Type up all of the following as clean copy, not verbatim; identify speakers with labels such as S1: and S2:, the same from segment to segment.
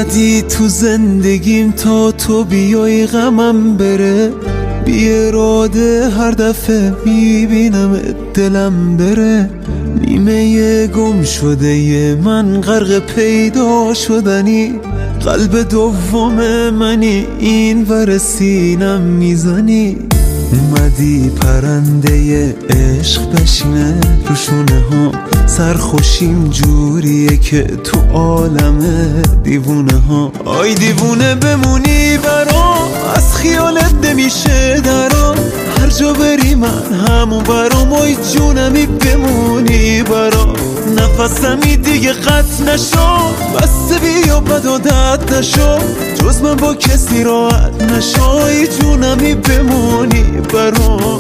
S1: اومدی تو زندگیم تا تو بیای غمم بره، بی اراده هر دفعه میبینم دلم بره. نیمه گم شده ی من غرق پیدا شدنی، قلب دوم منی این ور سینم میزنی. اومدی پرنده عشق بشینه رو شونه ها، سرخوشیم جوریه که تو عالم دیوونه ها. آی دیوونه بمونی برام، از خیالت نمیشه درام، هر جا بری من همون برام. آی جونمی بمونی برام، نفسمی دیگه قطع نشو، بس بیا بد و دد نشو، جز من با کسی راحت نشو. آی جونمی بمونی برام.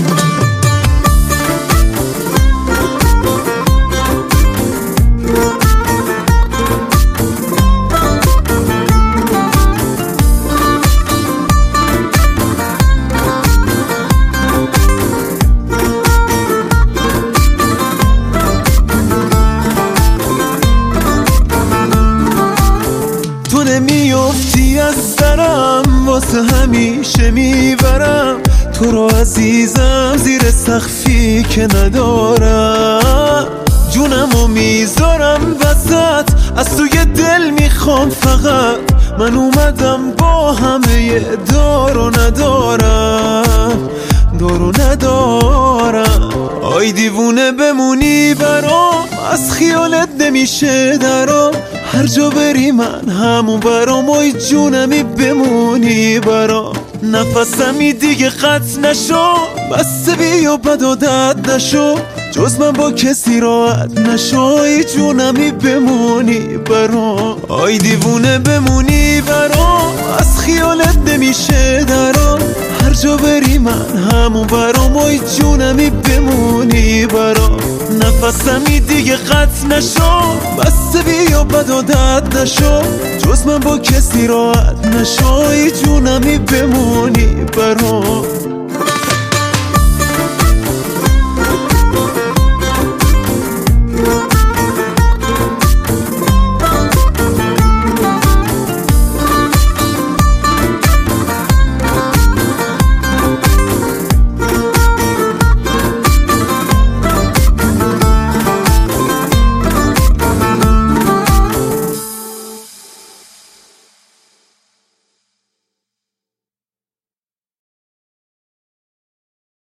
S1: تو نمیافتی از سرم، واسه همیشه میبرم تو رو عزیزم، زیر سقفی که ندارم. جونمو میذارم وسط، از توی دل میخوام فقط. من اومدم با همه دار و ندارم، دار و ندارم. آی دیوونه بمونی برام، از خیالت نمیشه درام، هر جا بری من همون برام. آی جونمی بمونی برام، نفسمی دیگه قطع نشو، بس بیا بد و دد نشو، جز من با کسی راحت نشو. آی جونمی بمونی برام. آی دیوونه بمونی برام، از خیالت نمیشه درام، هر جا بری من همون برام. آی جونمی بمونی برام، نفسمی دیگه قطع نشو، بس بیا بد و دد نشو، جز من با کسی راحت نشو. آی جونمی بمونی برام.